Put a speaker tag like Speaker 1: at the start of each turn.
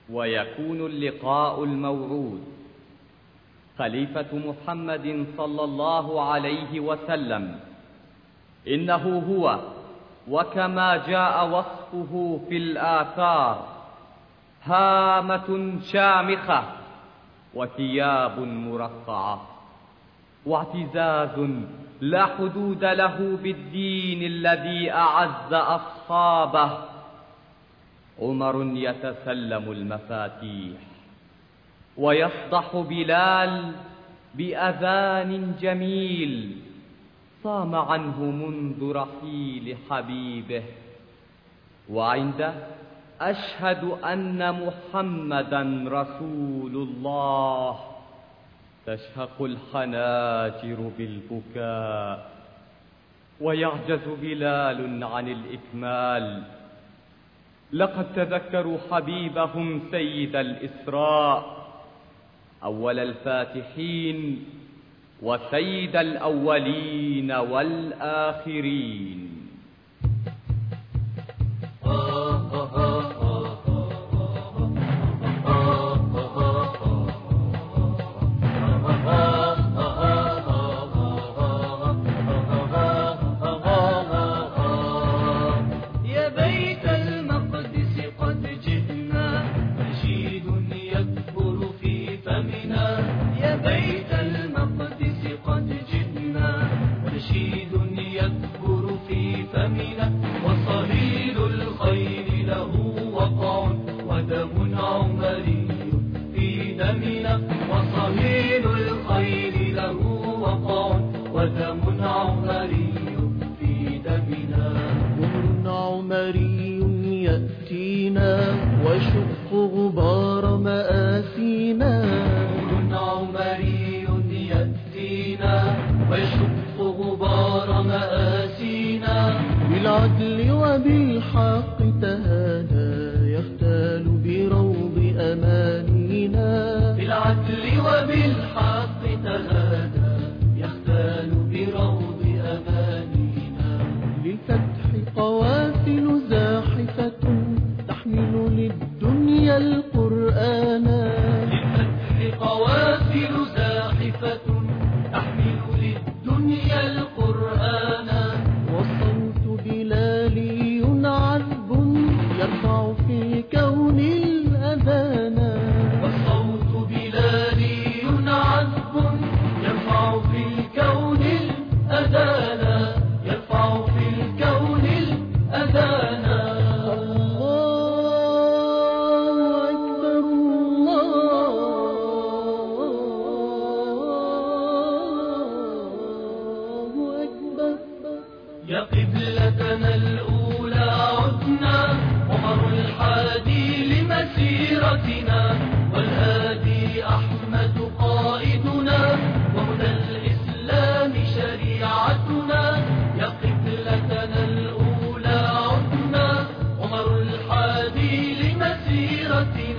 Speaker 1: ويكون اللقاء الموعود. خليفة محمد صلى الله عليه وسلم إنه هو وكما جاء وصفه في الآثار: هامة شامخة وثياب مرقعة واعتزاز لا حدود له بالدين الذي أعز أصحابه. عمر يتسلم المفاتيح ويصدح بلال بأذان جميل صام عنه منذ رحيل حبيبه. وعنده أشهد أن محمدا رسول الله تشهق الحناجر بالبكاء ويعجز بلال عن الإكمال. لقد تذكروا حبيبهم سيد الإسراء، أول الفاتحين وسيد الأولين والآخرين.
Speaker 2: وصهيل الخير له وقع ودم عمري في دمنا. وصهيل الخير له وقع ودم عمري في دمنا.
Speaker 3: نور عمري يأتينا وشق غبار مآسينا.
Speaker 2: نور عمري يأتينا ويشق غبار مآسينا.
Speaker 3: بالعدل وبالحق تهادى يختال بروض أمانينا.
Speaker 2: بالعدل وبالحق تهادى يختال بروض أمانينا.
Speaker 3: للفتح قوافل زاحفة تحمل للدنيا القرآن.
Speaker 2: للفتح قوافل زاحفة تحمل للدنيا القرآن.
Speaker 3: وصوت بلالي عذب يرفع في الكون الأذان.
Speaker 2: وصوت بلالي عذب يرفع في الكون الأذان. يرفع في الكون الأذان. يا قبلتنا الأولى عدنا عمر الحادي لمسيرتنا. والهادي أحمد قائدنا وهدى الإسلام شريعتنا. يا قبلتنا الأولى عدنا عمر الحادي لمسيرتنا.